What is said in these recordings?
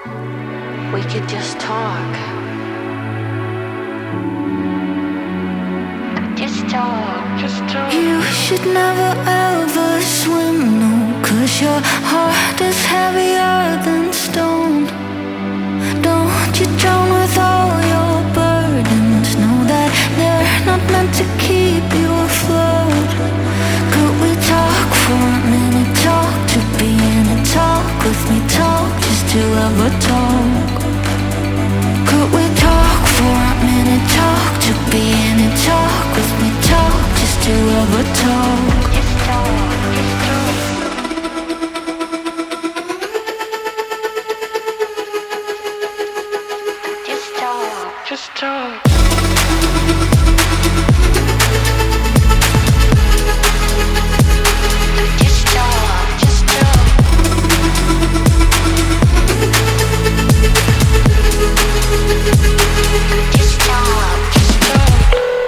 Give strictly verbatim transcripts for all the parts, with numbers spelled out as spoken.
We could just talk. Just talk. Just talk. You should never ever swim, no, 'cause your heart is heavier than stone. Don't you drown with all your burdens. Know that they're not meant to keep you afloat. Could we talk for a minute? Talk to be in it. Talk with me. Talk just to ever talk. Could we talk for a minute? Talk to be in it. Talk with me. Talk just to ever talk. Just talk. Just talk. Just talk. Just talk. Just talk. Just talk. Just talk. Just talk.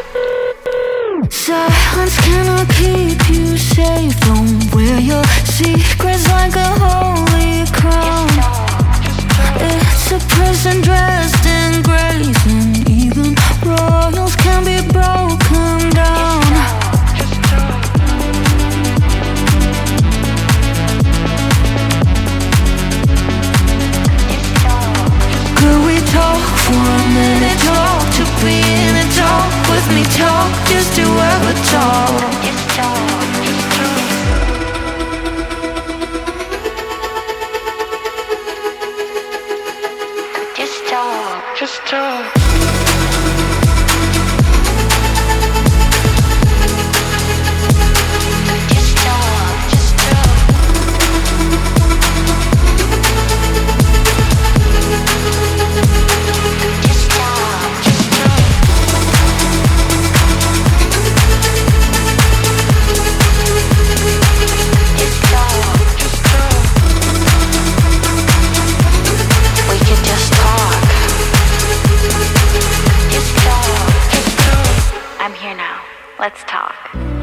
Silence cannot keep you safe. Don't wear your secrets like a holy crown. It's a prison dressed in grace, and even royals can be broken down. Could we talk for a minute? Talk to be in it. Talk with me. Talk just to ever talk. Just talk. Just talk. Just talk. Just talk. Just talk. Just talk. Just talk. Just talk. Just talk. Just talk. We could just talk. Just talk. Just talk. I'm here now. Let's talk.